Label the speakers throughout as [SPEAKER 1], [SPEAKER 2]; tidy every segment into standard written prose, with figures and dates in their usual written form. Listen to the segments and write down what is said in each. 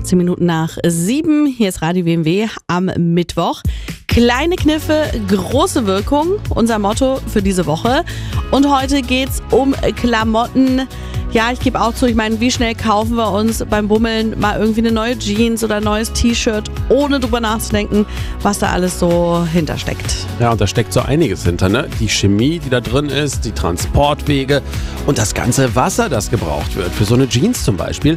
[SPEAKER 1] 18 Minuten nach 7. Hier ist Radio BMW am Mittwoch. Kleine Kniffe, große Wirkung, unser Motto für diese Woche. Und heute geht's um Klamotten. Ja, ich gebe auch zu, ich meine, wie schnell kaufen wir uns beim Bummeln mal irgendwie eine neue Jeans oder ein neues T-Shirt, ohne drüber nachzudenken, was da alles so hintersteckt.
[SPEAKER 2] Ja, und da steckt so einiges hinter, ne? Die Chemie, die da drin ist, die Transportwege und das ganze Wasser, das gebraucht wird. Für so eine Jeans zum Beispiel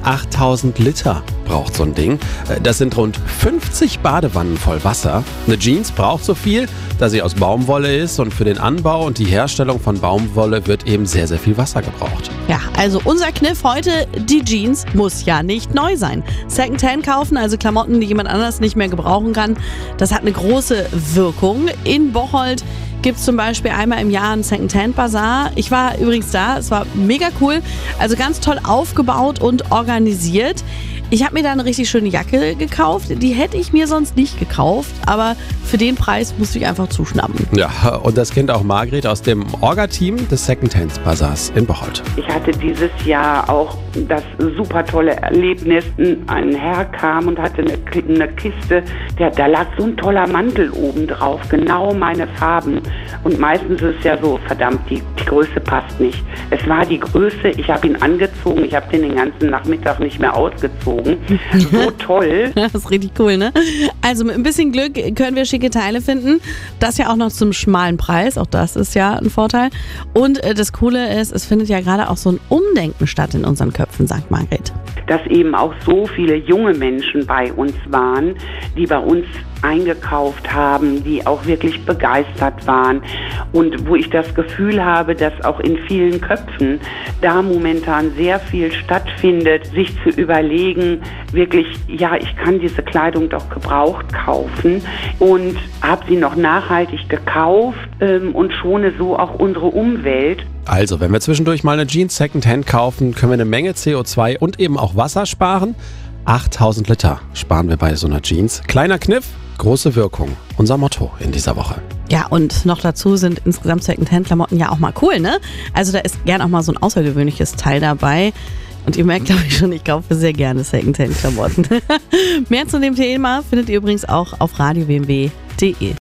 [SPEAKER 2] 8000 Liter braucht so ein Ding. Das sind rund 50 Badewannen voll Wasser. Eine Jeans braucht so viel, da sie aus Baumwolle ist, und für den Anbau und die Herstellung von Baumwolle wird eben sehr, sehr viel Wasser gebraucht.
[SPEAKER 1] Ja, also unser Kniff heute, die Jeans muss ja nicht neu sein. Secondhand kaufen, also Klamotten, die jemand anders nicht mehr gebrauchen kann, das hat eine große Wirkung. In Bocholt gibt es zum Beispiel einmal im Jahr einen Secondhand-Bazar. Ich war übrigens da, es war mega cool, also ganz toll aufgebaut und organisiert. Ich habe mir da eine richtig schöne Jacke gekauft, die hätte ich mir sonst nicht gekauft, aber für den Preis musste ich einfach zuschnappen.
[SPEAKER 2] Ja, und das kennt auch Margret aus dem Orga-Team des Secondhand-Bazars in Bocholt.
[SPEAKER 3] Ich hatte dieses Jahr auch das super tolle Erlebnis. Ein Herr kam und hatte eine Kiste, da lag so ein toller Mantel oben drauf, genau meine Farben. Und meistens ist es ja so, verdammt, die Größe passt nicht. Es war die Größe, ich habe ihn angezogen, ich habe den ganzen Nachmittag nicht mehr ausgezogen. So toll.
[SPEAKER 1] Das ist richtig cool, ne? Also mit ein bisschen Glück können wir schicke Teile finden. Das ja auch noch zum schmalen Preis. Auch das ist ja ein Vorteil. Und das Coole ist, es findet ja gerade auch so ein Umdenken statt in unseren Köpfen, sagt Margret.
[SPEAKER 3] Dass eben auch so viele junge Menschen bei uns waren, die bei uns eingekauft haben, die auch wirklich begeistert waren und wo ich das Gefühl habe, dass auch in vielen Köpfen da momentan sehr viel stattfindet, sich zu überlegen, wirklich, ja, ich kann diese Kleidung doch gebraucht kaufen und habe sie noch nachhaltig gekauft und schone so auch unsere Umwelt.
[SPEAKER 2] Also, wenn wir zwischendurch mal eine Jeans Secondhand kaufen, können wir eine Menge CO2 und eben auch Wasser sparen. 8000 Liter sparen wir bei so einer Jeans. Kleiner Kniff, große Wirkung. Unser Motto in dieser Woche.
[SPEAKER 1] Ja, und noch dazu sind insgesamt Secondhand-Klamotten ja auch mal cool, ne? Also da ist gern auch mal so ein außergewöhnliches Teil dabei. Und ihr merkt, glaube ich schon, ich kaufe sehr gerne Secondhand-Klamotten. Mehr zu dem Thema findet ihr übrigens auch auf radiobmw.de.